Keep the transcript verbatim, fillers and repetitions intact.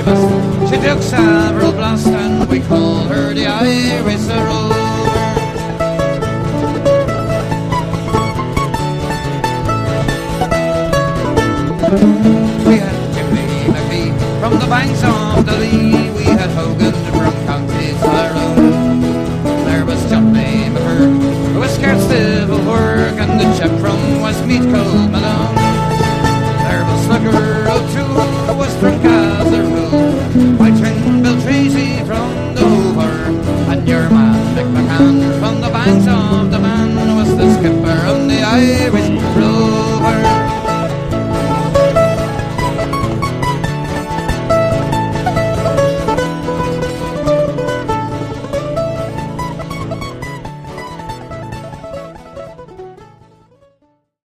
mist. She took several blasts and we called her the Iris Rover. We had Jimmy McVie from the banks of the Lee. We had Hogan